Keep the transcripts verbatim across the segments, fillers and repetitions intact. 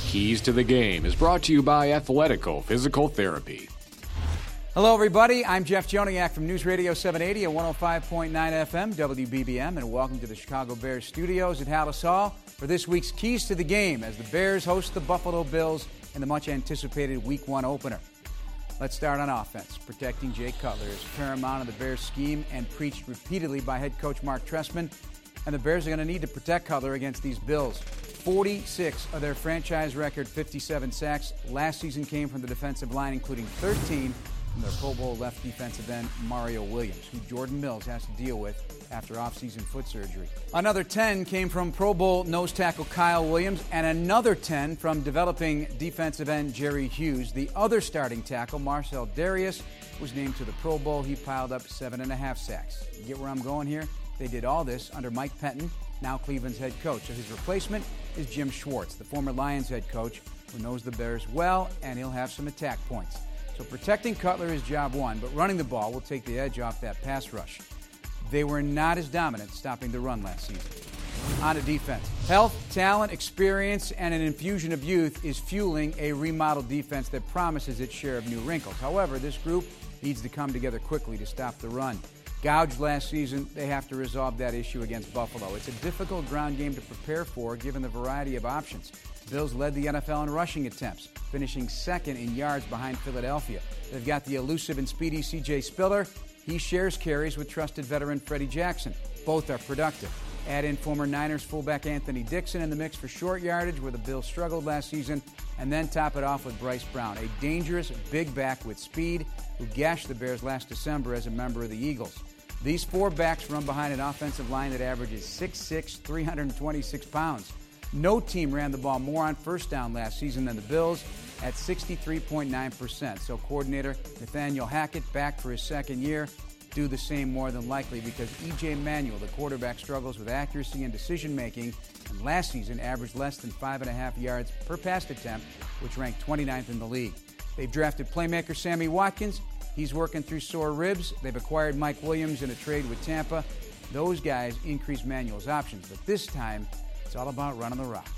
Keys to the Game is brought to you by Athletico Physical Therapy. Hello, everybody. I'm Jeff Joniak from News Radio seven eighty and one oh five point nine F M, W B B M, and welcome to the Chicago Bears studios at Halas Hall for this week's Keys to the Game as the Bears host the Buffalo Bills in the much-anticipated Week one opener. Let's start on offense. Protecting Jay Cutler is paramount in the Bears' scheme and preached repeatedly by head coach Mark Trestman, and the Bears are going to need to protect Cutler against these Bills. forty-six of their franchise record fifty-seven sacks last season came from the defensive line, including thirteen from their Pro Bowl left defensive end Mario Williams, who Jordan Mills has to deal with after offseason foot surgery. Another ten came from Pro Bowl nose tackle Kyle Williams, and another ten from developing defensive end Jerry Hughes. The other starting tackle, Marcel Darius, was named to the Pro Bowl. He piled up seven and a half sacks. You get where I'm going here? They did all this under Mike Penton, now Cleveland's head coach. So his replacement is Jim Schwartz, the former Lions head coach, who knows the Bears well, and he'll have some attack points. So protecting Cutler is job one, but running the ball will take the edge off that pass rush. They were not as dominant stopping the run last season. On to defense. Health, talent, experience, and an infusion of youth is fueling a remodeled defense that promises its share of new wrinkles. However, this group needs to come together quickly to stop the run. Gouged last season, they have to resolve that issue against Buffalo. It's a difficult ground game to prepare for given the variety of options. Bills led the N F L in rushing attempts, finishing second in yards behind Philadelphia. They've got the elusive and speedy C J Spiller. He shares carries with trusted veteran Freddie Jackson. Both are productive. Add in former Niners fullback Anthony Dixon in the mix for short yardage, where the Bills struggled last season, and then top it off with Bryce Brown, a dangerous big back with speed who gashed the Bears last December as a member of the Eagles. These four backs run behind an offensive line that averages six foot six, three hundred twenty-six pounds. No team ran the ball more on first down last season than the Bills at sixty-three point nine percent. So coordinator Nathaniel Hackett, back for his second year, do the same more than likely because E J Manuel, the quarterback, struggles with accuracy and decision-making, and last season averaged less than five and a half yards per pass attempt, which ranked twenty-ninth in the league. They've drafted playmaker Sammy Watkins. He's working through sore ribs. They've acquired Mike Williams in a trade with Tampa. Those guys increase Manuel's options, but this time it's all about running the rock.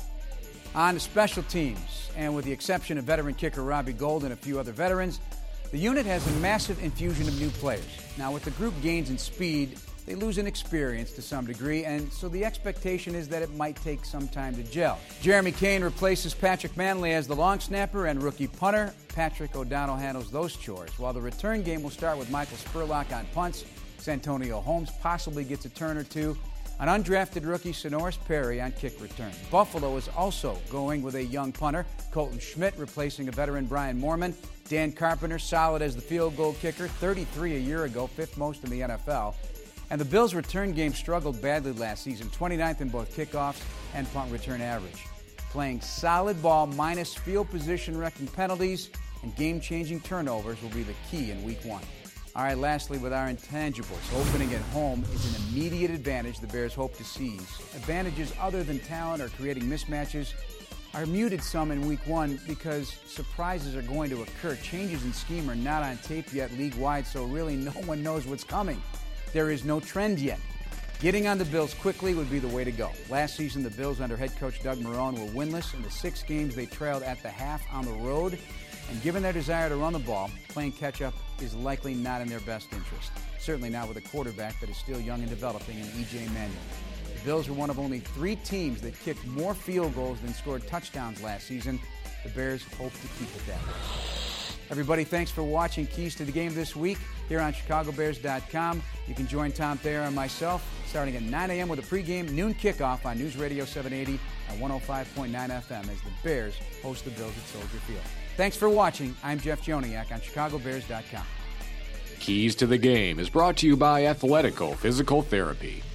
On to special teams, and with the exception of veteran kicker Robbie Gould and a few other veterans, the unit has a massive infusion of new players. Now, with the group gains in speed, they lose in experience to some degree, and so the expectation is that it might take some time to gel. Jeremy Kane replaces Patrick Manley as the long snapper and rookie punter. Patrick O'Donnell handles those chores, while the return game will start with Michael Spurlock on punts. Santonio Holmes possibly gets a turn or two. An undrafted rookie, Sonoris Perry, on kick return. Buffalo is also going with a young punter, Colton Schmidt, replacing a veteran Brian Moorman. Dan Carpenter, solid as the field goal kicker, thirty-three a year ago, fifth most in the N F L. And the Bills' return game struggled badly last season, twenty-ninth in both kickoffs and punt return average. Playing solid ball minus field position wrecking penalties and game-changing turnovers will be the key in week one. All right, lastly, with our intangibles, opening at home is an immediate advantage the Bears hope to seize. Advantages other than talent or creating mismatches are muted some in week one because surprises are going to occur. Changes in scheme are not on tape yet league-wide, so really no one knows what's coming. There is no trend yet. Getting on the Bills quickly would be the way to go. Last season, the Bills under head coach Doug Marrone were winless in the six games they trailed at the half on the road. And given their desire to run the ball, playing catch-up is likely not in their best interest. Certainly not with a quarterback that is still young and developing in E J Manuel. The Bills were one of only three teams that kicked more field goals than scored touchdowns last season. The Bears hope to keep it that way. Everybody, thanks for watching Keys to the Game this week here on Chicago Bears dot com. You can join Tom Thayer and myself starting at nine a.m. with a pregame noon kickoff on News Radio seven eighty and one oh five point nine F M as the Bears host the Bills at Soldier Field. Thanks for watching. I'm Jeff Joniak on Chicago Bears dot com. Keys to the Game is brought to you by Athletico Physical Therapy.